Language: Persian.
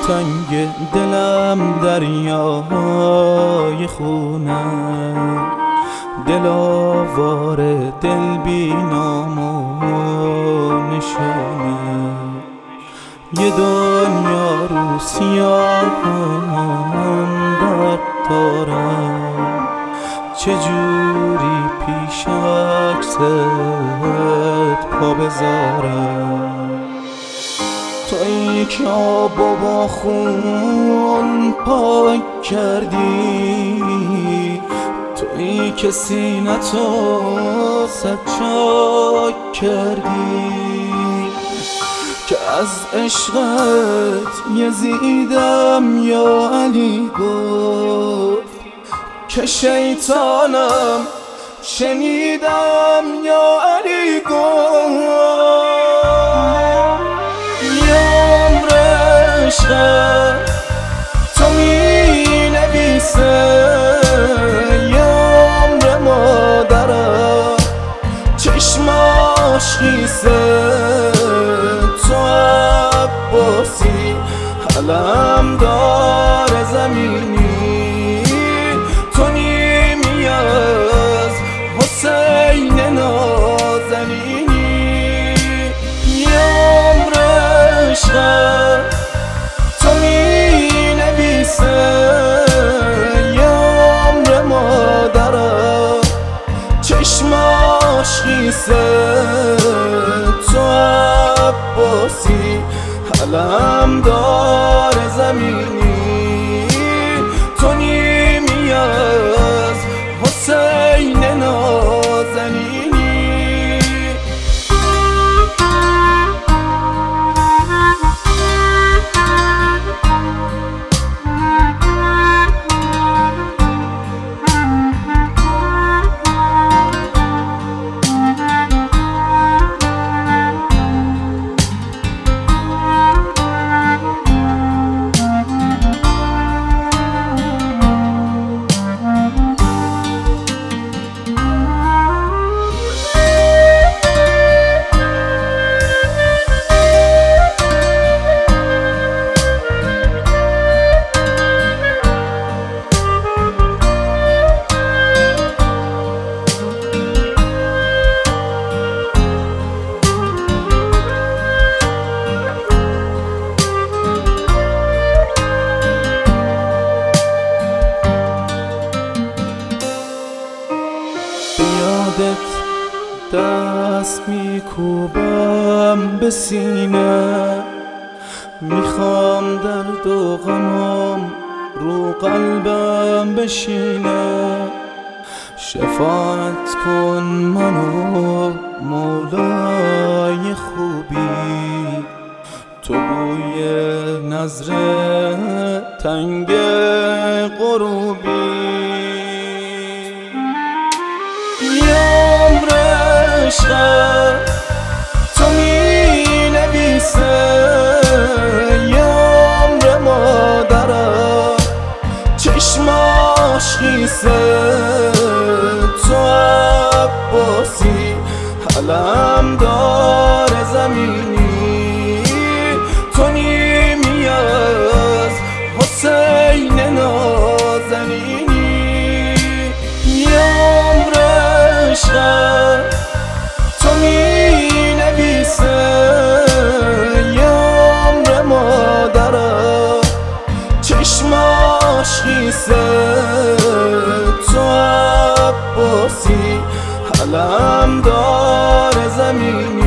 تنگ دلم دریای خونه، دل آواره دل بی نام و نشونه، یه دنیا رو سیاهم درد دارم، چجوری پیش عکست پا بذارم. تویی که آب با خون پاک کردی، تویی که سینه‌تو سچاک کردی، که از عشقت یزیدم یا علی گفت، که شیطانم شنیدم یا علی گفت. تو می نویسه یه عمر مادرم، چشماش خیسه، تو عباسی علم دار زمینی، تو نیمی از حسین نازنینی، یه عمر عشقم تو می نویسه یه عمر مادرم، چشماش خیسه، تو عباسی علم دار زمینی، تو نیمی از حسین نازنینی. دست میکوبم به سینه، میخوام درد و غمم رو قلبم بشینه، شفاعت کن منو مولای خوبی، تو بوی نظر تنگ غروبی، تو می نویسه یه عمر مادرم، چشماش خیسه، تو عباسی علم دار زمینی، تو نیمی از حسین نازنینی، یه عمر عشقم تو می نویسه یه عمر مادرم، چشماش خیسه، تو عباسی علم دار زمینی.